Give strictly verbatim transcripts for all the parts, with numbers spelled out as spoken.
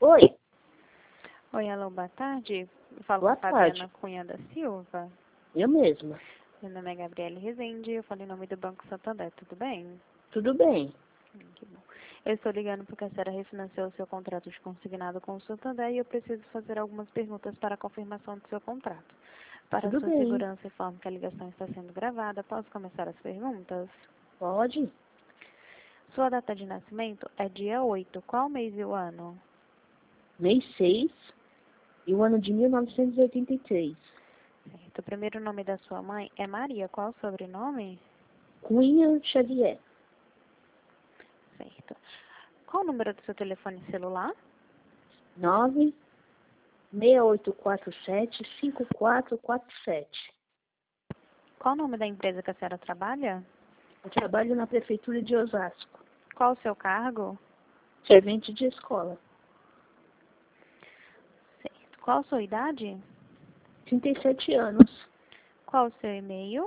Oi, Oi, alô, boa tarde. Eu falo boa com a Fabiana tarde. Cunha da Silva. Eu mesma. Meu nome é Gabriele Rezende, eu falo em nome do Banco Santander, tudo bem? Tudo bem. Hum, que bom. Eu estou ligando porque a senhora refinanciou o seu contrato de consignado com o Santander e eu preciso fazer algumas perguntas para a confirmação do seu contrato. Para Tudo sua bem. segurança, informo que a ligação está sendo gravada. Posso começar as perguntas? Pode. Sua data de nascimento é dia oito. Qual mês e o ano? Mês seis e o ano de mil novecentos e oitenta e três. Certo. O primeiro nome da sua mãe é Maria. Qual o sobrenome? Cunha Xavier. Certo. Qual o número do seu telefone celular? nove seis oito quatro sete cinco quatro quatro sete. Qual o nome da empresa que a senhora trabalha? Eu trabalho na prefeitura de Osasco. Qual o seu cargo? Servente de escola. Certo. Qual a sua idade? trinta e sete anos. Qual o seu e-mail?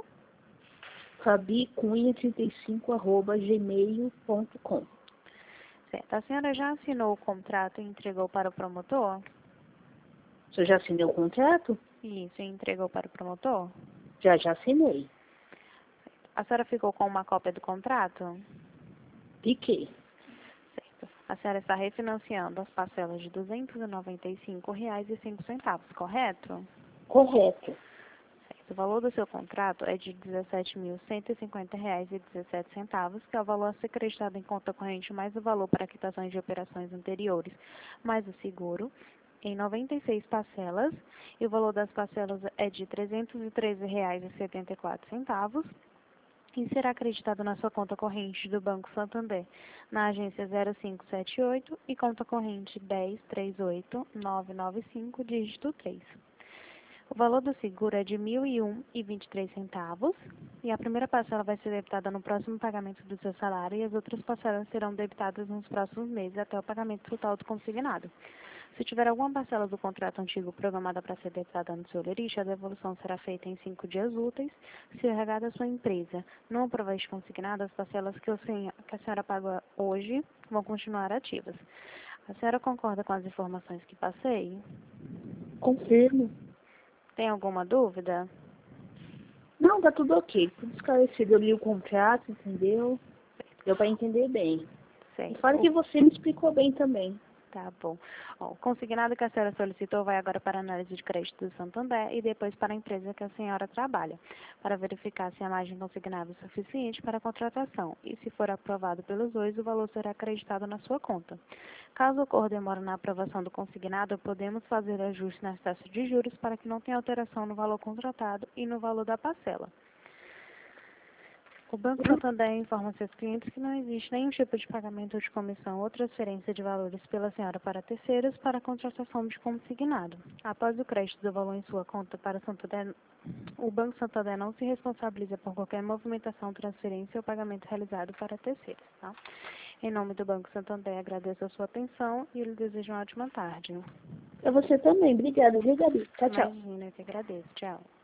fabicunha trinta e cinco arroba gmail ponto com. Certo. A senhora já assinou o contrato e entregou para o promotor? Você já assinou o contrato? Isso, e entregou para o promotor? Já, já assinei. A senhora ficou com uma cópia do contrato? Fiquei. Certo. A senhora está refinanciando as parcelas de duzentos e noventa e cinco reais e cinco centavos, correto? Correto. Certo. O valor do seu contrato é de dezessete mil cento e cinquenta reais e dezessete centavos, que é o valor a ser acreditado em conta corrente mais o valor para quitações de operações anteriores, mais o seguro, em noventa e seis parcelas, e o valor das parcelas é de trezentos e treze reais e setenta e quatro centavos, e será acreditado na sua conta corrente do Banco Santander, na agência zero cinco sete oito e conta corrente dez trinta e oito nove nove cinco, dígito três. O valor do seguro é de mil e um e vinte e três centavos, e a primeira parcela vai ser debitada no próximo pagamento do seu salário e as outras parcelas serão debitadas nos próximos meses até o pagamento total do consignado. Se tiver alguma parcela do contrato antigo programada para ser debitada no seu lerite, a devolução será feita em cinco dias úteis, se regada a sua empresa. Não aprovar este consignado, as parcelas que, o senhor, que a senhora paga hoje vão continuar ativas. A senhora concorda com as informações que passei? Confirmo. Tem alguma dúvida? Não, tá tudo ok. Tudo esclarecido. Eu li o contrato, entendeu? Deu para entender bem. E fora Certo. que você me explicou bem também. Tá bom. Ó, o consignado que a senhora solicitou vai agora para a análise de crédito do Santander e depois para a empresa que a senhora trabalha, para verificar se a margem consignada é suficiente para a contratação. E se for aprovado pelos dois, o valor será acreditado na sua conta. Caso ocorra demora na aprovação do consignado, podemos fazer ajustes nas taxas de juros para que não tenha alteração no valor contratado e no valor da parcela. O Banco Santander informa seus clientes que não existe nenhum tipo de pagamento ou de comissão ou transferência de valores pela senhora para terceiros para a contratação de consignado. Após o crédito do valor em sua conta para o Santander, o Banco Santander não se responsabiliza por qualquer movimentação, transferência ou pagamento realizado para terceiros. Tá? Em nome do Banco Santander, agradeço a sua atenção e lhe desejo uma ótima tarde. Pra você também. Obrigada, viu, Gabi? Tchau, tchau. Imagina, eu que agradeço. Tchau.